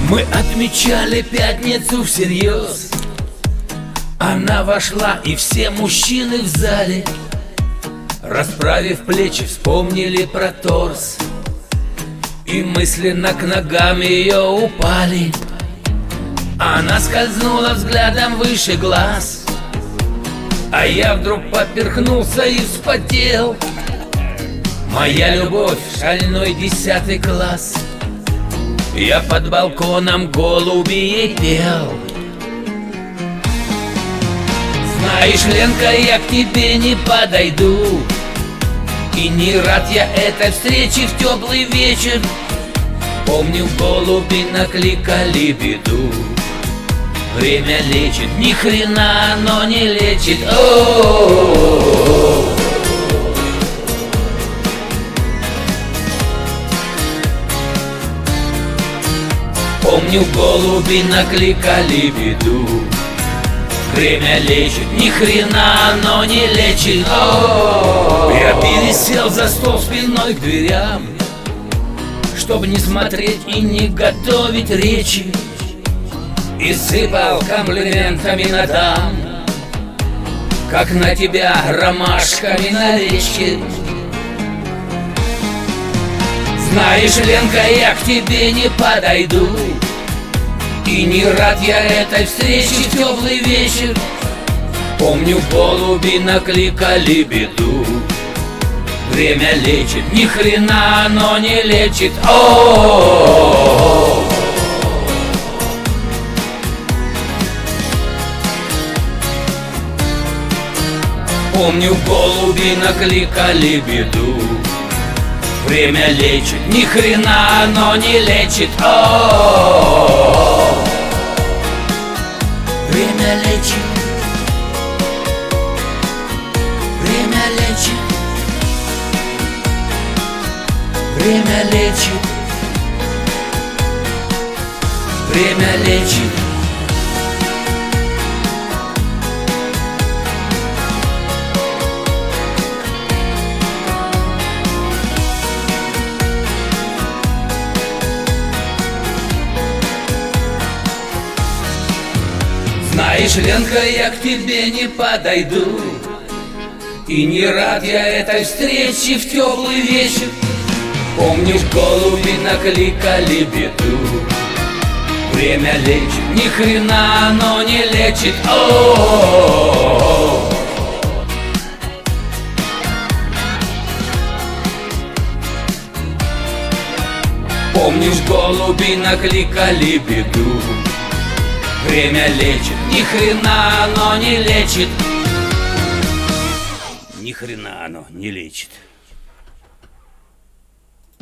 Мы отмечали пятницу всерьез. Она вошла, и все мужчины в зале, расправив плечи, вспомнили про торс. И мысленно к ногам ее упали. Она скользнула взглядом выше глаз, а я вдруг поперхнулся и вспотел. Моя любовь, шальной 10 класс. Я под балконом голубей пел. Знаешь, Ленка, я к тебе не подойду, и не рад я этой встрече в теплый вечер. Помню, голуби накликали беду. Время лечит, ни хрена оно не лечит. О-о-о-о-о. Помню, голуби накликали беду. Время лечит, ни хрена оно не лечит. О-о-о-о. Я пересел за стол спиной к дверям, чтобы не смотреть и не готовить речи, и сыпал комплиментами на дам, как на тебя ромашками на речке. Знаешь, Ленка, я к тебе не подойду, и не рад я этой встрече в теплый вечер. Помню, голуби накликали беду. Время лечит, ни хрена оно не лечит. О-о-о-о-о. Помню, голуби накликали беду. Время лечит, ни хрена оно не лечит. О-о-о-о. Время лечит. Время лечит. Время лечит. Время лечит. Знаешь, Ленка, я к тебе не подойду, и не рад я этой встрече в теплый вечер. Помнишь, голуби накликали беду. Время лечит, ни хрена оно не лечит. О-о-о-о-о. Помнишь, голуби накликали беду. Время лечит, ни хрена оно не лечит. Ни хрена оно не лечит.